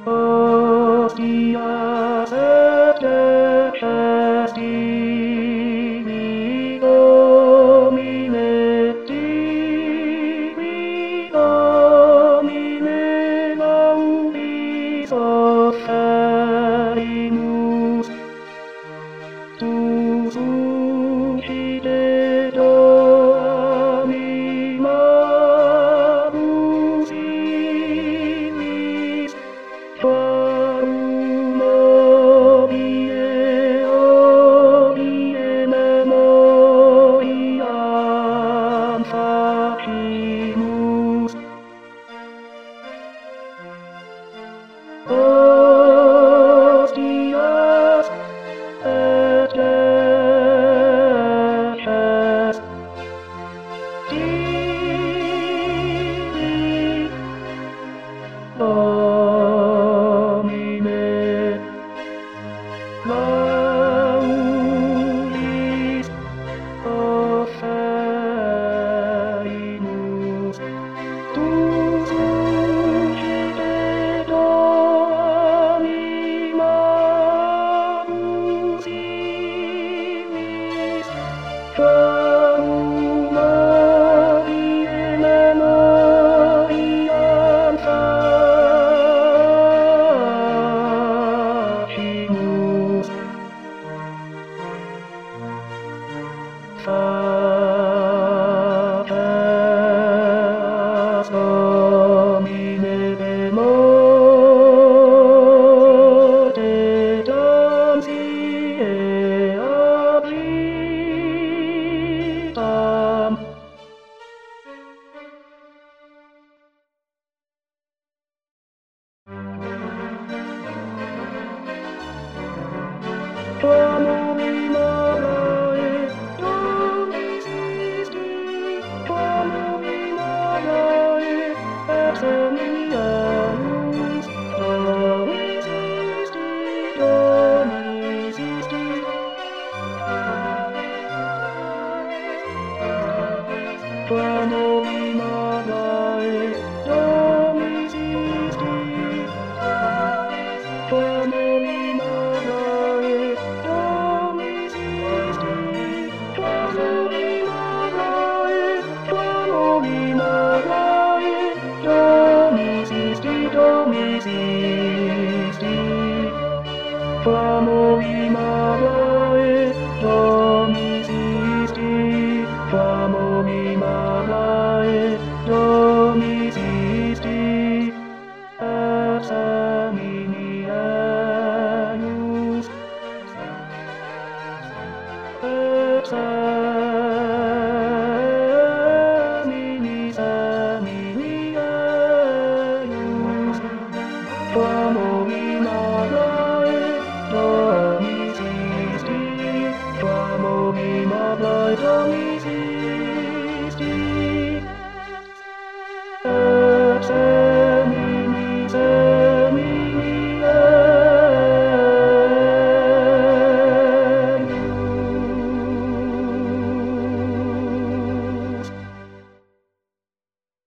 Ostia et Divini Domine, Divini Domine, laudis offerimus. Tu suscite animamus illis, quarum omnie memoriam facimus. Hostias et Deces Divini Domine, laudis offerimus. Tu suscite animamus illis, quarum omnie memoriam facimus. Faceas Domine bemote dansie ab vitam. Quamui Mariae domicisti, quamui Mariae exemianus, domicisti, domicisti. Quamui Mariae domicisti, quamui Mariae domicisti, quamui Mariae, quamui Mariae domicisti, domicisti, quamui Mariae domicisti, quamui Mariae domicisti, exeminianus, exeminianus.